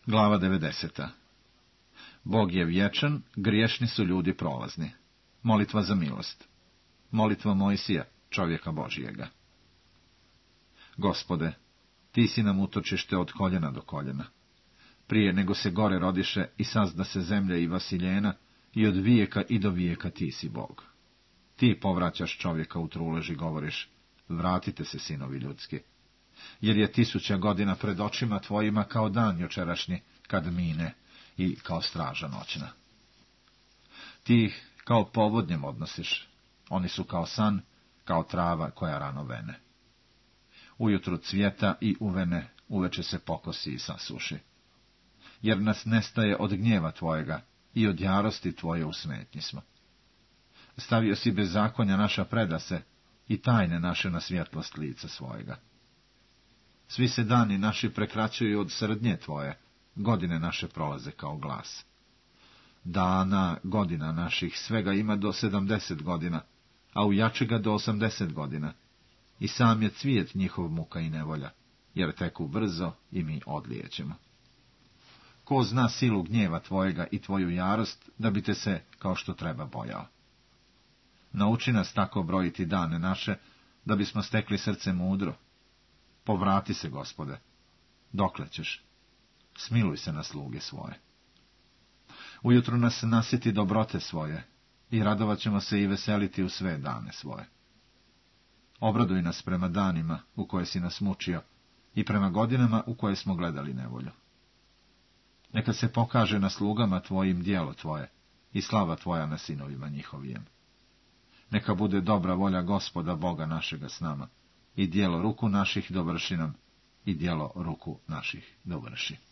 Glava 90. Bog je vječan, griješni su ljudi prolazni. Molitva za milost. Molitva Mojsija, čovjeka Božijega. Gospode, ti si nam utočište od koljena do koljena. Prije nego se gore rodiše i sazda se zemlja i vasiljena, i od vijeka i do vijeka ti si Bog. Ti povraćaš čovjeka u trulež i govoriš, vratite se, sinovi ljudski. Jer je 1000 godina pred očima tvojima kao dan jučerašnji, kad mine, i kao straža noćna. Ti ih kao povodnjem odnosiš, oni su kao san, kao trava koja rano vene. Ujutru cvjeta i uvene, uveče se pokosi i sasuši. Jer nas nestaje od gnjeva tvojega i od jarosti tvoje u smetnji smo. Stavio si bezakonja naša predase i tajne naše na svjetlost lica svojega. Svi se dani naši prekraćuju od srdnje tvoje, godine naše prolaze kao glas. Dana, godina naših svega ima do 70 godina, a u jačega do 80 godina. I sam je cvijet njihov muka i nevolja, jer teku brzo i mi odlijećemo. Ko zna silu gnjeva tvojega i tvoju jarost, da bi te se kao što treba bojao. Nauči nas tako brojiti dane naše, da bismo stekli srce mudro. Povrati se, Gospode. Dokle ćeš? Smiluj se na sluge svoje. Ujutro nas nasiti dobrote svoje i radovat ćemo se i veseliti u sve dane svoje. Obraduj nas prema danima u koje si nas mučio i prema godinama u koje smo gledali nevolju. Neka se pokaže na slugama tvojim djelo tvoje i slava tvoja na sinovima njihovijem. Neka bude dobra volja Gospoda Boga našega s nama i djelo ruku naših dovrši nam i djelo ruku naših dovrši.